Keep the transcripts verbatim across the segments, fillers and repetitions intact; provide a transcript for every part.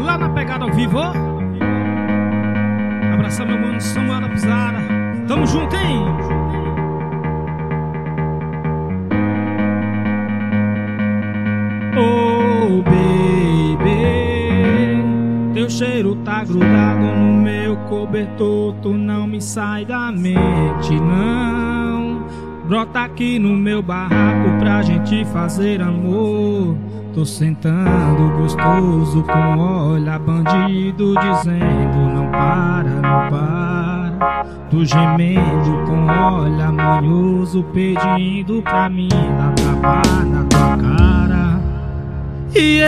lá na pegada ao vivo. Abraçar meu mano Samuel da Pisara. Tamo junto, hein? Oh, baby, teu cheiro tá grudado no meu cobertor. Tu não me sai da mente, não. Brota aqui no meu barraco pra gente fazer amor. Tô sentando gostoso com olhar bandido, dizendo não para, não para. Tô gemendo com olhar manhoso, pedindo pra mim dar tapa na tua cara. E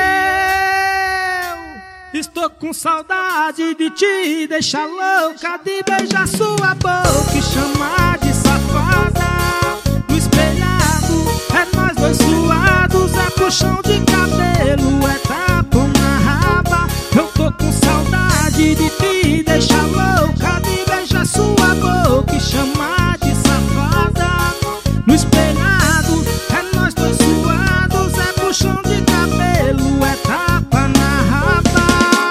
eu estou com saudade de te deixar louca, de beijar sua boca e chamar de safada. No espelhado é nós dois suados, é puxão de cabelo, é tapa na raba. Eu tô com saudade de te deixar louca, de beijar sua boca e chamar de safada. No espelhado é nós dois suados, é puxão de cabelo, é tapa na raba.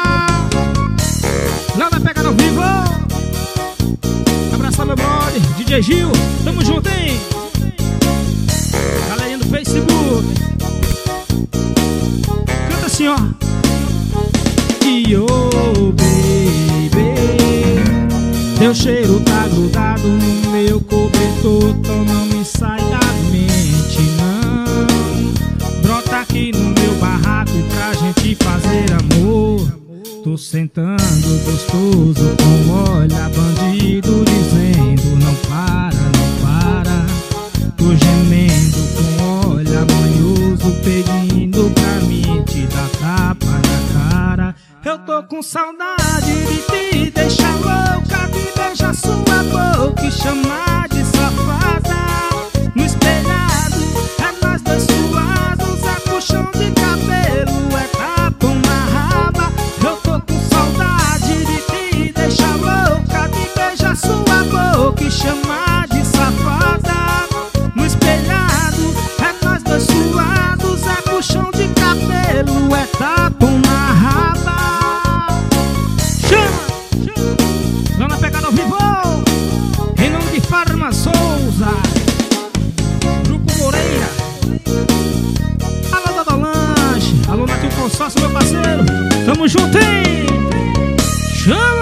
Lá vai pegar ao vivo. Abraçar meu brother, D J Gil. Tamo junto, hein? Galerinha do Facebook. Canta assim, ó. E oh, baby, teu cheiro tá grudado no meu cobertor. Então não me sai da mente, não. Brota aqui no meu barraco pra gente fazer amor. Tô sentando gostoso com olhar bandido, dizendo não para, não para. Tô gemendo com olhar manhoso, pedindo pra mim te dar tapa na cara. Eu tô com saudade de te deixar louca, de beijar sua boca e chamar de safada. No espelhado é nós dois suados, é puxão de cabelo, é tapa na raba. Eu tô com saudade de te deixar louca, de beijar sua boca e chamar de safada. No espelhado é nós dois suados, é puxão de cabelo, é tapa na raba. Chama! Lá na pegada ao vivo, em nome de Farma Souza, Grupo Moreira, alô Dada Lanche, alô Natinho Consórcio, meu parceiro. Tamo junto, hein? Chama!